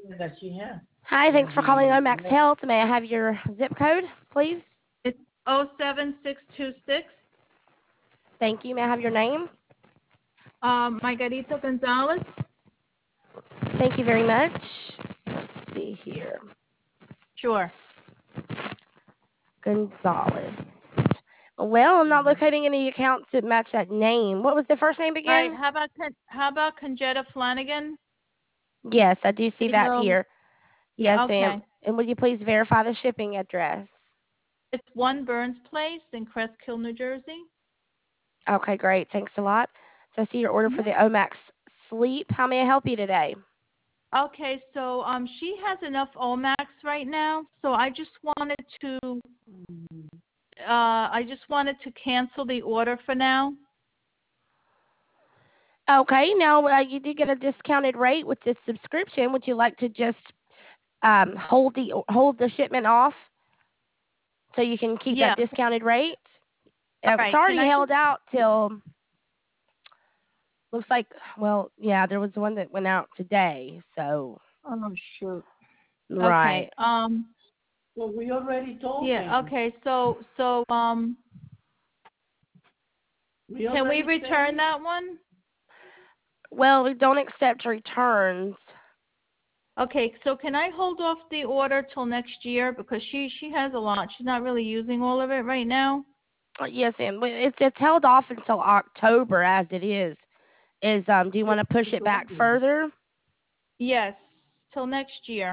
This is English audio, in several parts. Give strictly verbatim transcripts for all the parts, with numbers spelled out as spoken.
that she has. Hi, thanks for calling Omax Health. May I have your zip code, please? It's oh seven six two six. Thank you. May I have your name? Um, Margarita Gonzalez. Thank you very much. Let's see here. Sure. Gonzalez. Well, I'm not locating any accounts that match that name. What was the first name All right. again? How about Con- how about Conjetta Flanagan? Yes, I do see that Hello. here. Yes, ma'am. Okay. And would you please verify the shipping address? It's One Burns Place in Crestkill, New Jersey. Okay, great. Thanks a lot. So I see your order for the Omax Sleep. How may I help you today? Okay, so um, she has enough Omax right now, so I just wanted to, uh, I just wanted to cancel the order for now. Okay, now uh, you do get a discounted rate with this subscription. Would you like to just um, hold the hold the shipment off so you can keep Yeah. that discounted rate? All Uh, It's right. Can already I held just? out till looks like. Well, yeah, there was one that went out today. So Oh shoot. Okay. right. Um. Well, we already told Yeah. them. Okay. So so um. We Can we already return said, that one? Well, we don't accept returns. Okay. So can I hold off the order till next year because she she has a lot. She's not really using all of it right now. Uh, Yes, and it's it's held off until October as it is. Is um, do you want to push it back further? Yes. Till next year.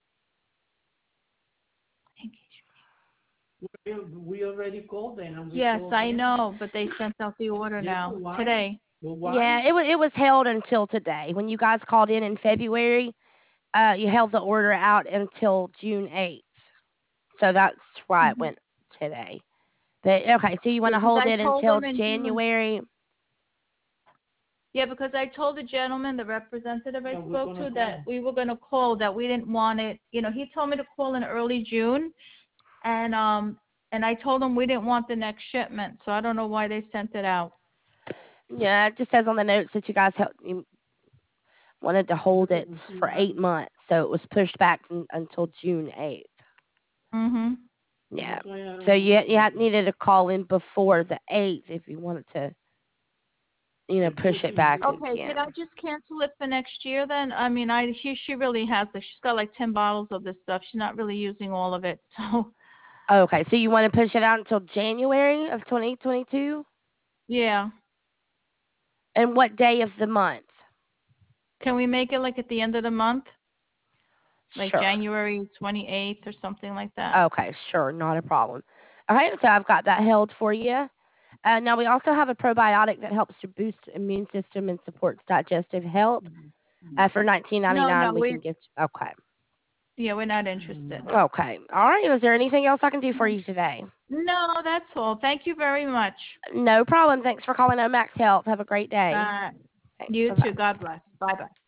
we, we already called them and we Yes, told I them. know, but they sent out the order Yeah, now but why? today. But why? Yeah, it was it was held until today. When you guys called in in February, uh, you held the order out until June eighth. So that's why it Mhm. went today. But okay, so you want Yeah, to 'cause hold I it told until them in June. January? Yeah, because I told the gentleman, the representative I Yeah, we're spoke gonna to, that call. we were going to call, that we didn't want it. You know, he told me to call in early June, and um, and I told him we didn't want the next shipment, so I don't know why they sent it out. Yeah, it just says on the notes that you guys held, you wanted to hold it for eight months, so it was pushed back n- until June eighth. Mhm. Yeah. That's why I don't So you you had understand. needed to call in before the eighth if you wanted to, you know, And push it pushing back it. Okay, again. can I just cancel it for next year then? I mean, I she she really has like she's got like ten bottles of this stuff. She's not really using all of it, so Okay, so you want to push it out until January of twenty twenty-two? yeah. And what day of the month? Can we make it like at the end of the month? Like Sure. January twenty-eighth or something like that. Okay, sure, not a problem. All right, so I've got that held for you. Uh, now we also have a probiotic that helps to boost immune system and supports digestive health. Uh, for nineteen No, ninety-nine, no, we can we give. Okay. yeah, we're not interested. Okay. All right. Is there anything else I can do for you today? No, that's all. Thank you very much. No problem. Thanks for calling Omax Health. Have a great day. Uh, Thanks. you Bye bye. too. God bless. Bye bye.